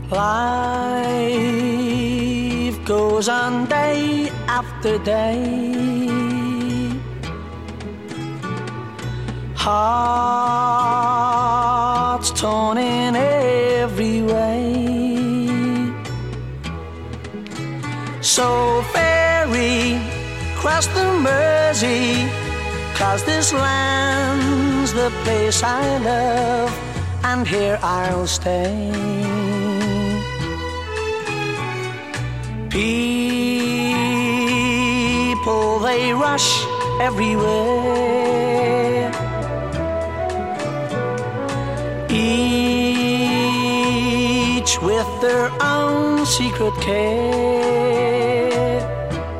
Life goes on day after day. Hearts torn in every way. So ferry cross the Mersey, 'cause this land's the place I love, and here I'll stay. People, they rush everywhere, each with their own secret care.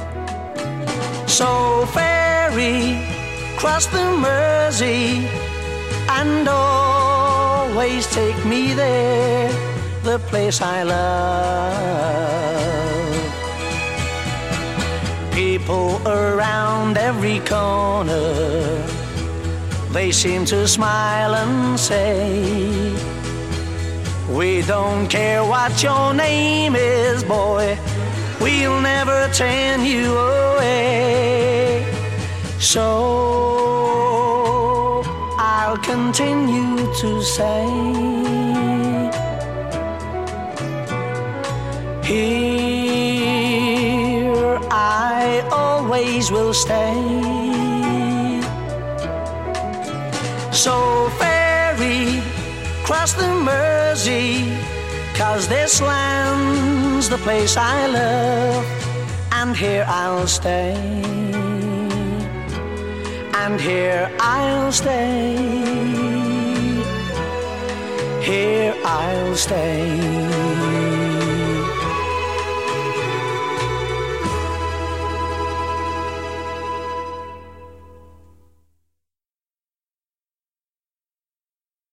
So ferry cross the Mersey and always take me there, the place I love. People around every corner, they seem to smile and say, we don't care what your name is, boy, we'll never turn you away. So I'll continue to say, here I always will stay. So ferry cross the Mersey, 'cause this land's the place I love, and here I'll stay, and here I'll stay, here I'll stay.